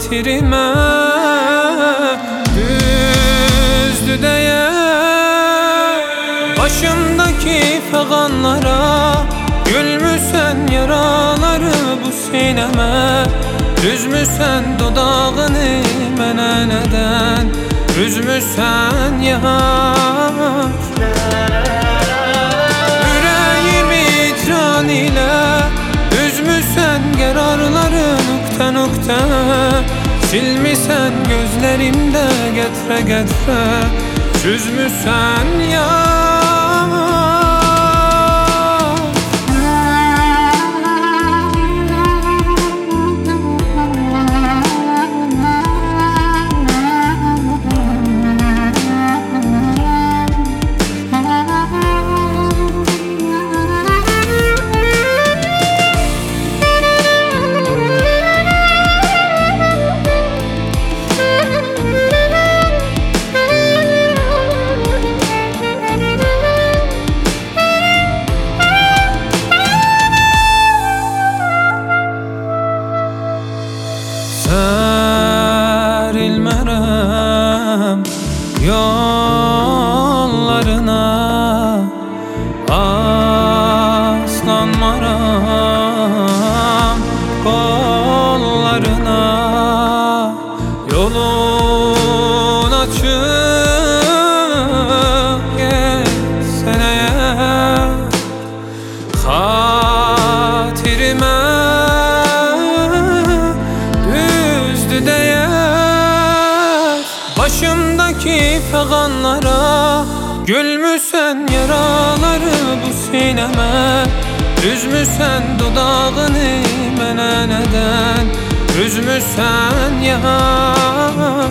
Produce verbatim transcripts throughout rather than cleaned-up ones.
hatirime düzdü değer. Başımdaki feganlara gülmüsen yaraları bu sineme. Üzmüsen dodağını mene neden, üzmüsen yar. Yüreğimi can ile üzmüsen gerarları nokta nokta. Silmisen gözlerimde getre getre, süzmüsen yar. Serilmerem yollarına, aslanmaram kollarına. Yolun açık geçsene hatirime düzdü değer. Başımdaki feganlara gülmüsen yaraları bu sineme. Üzmüsen dodağını mene neden, üzmüsen yar.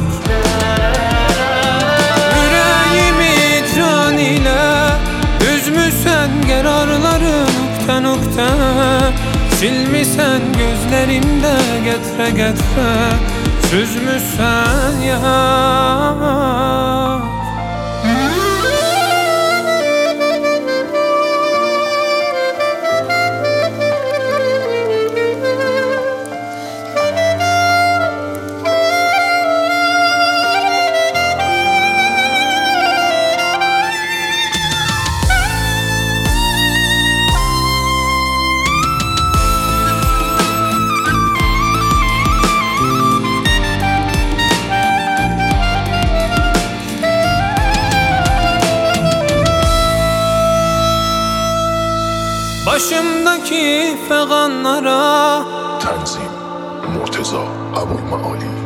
Yüreğimi can ile üzmüsen gerarları nokta nokta. Silmisen gözlerimde getre getre, süzmüsen yar. Başımdaki feganlara تنظیم مرتضی ابوالمعالی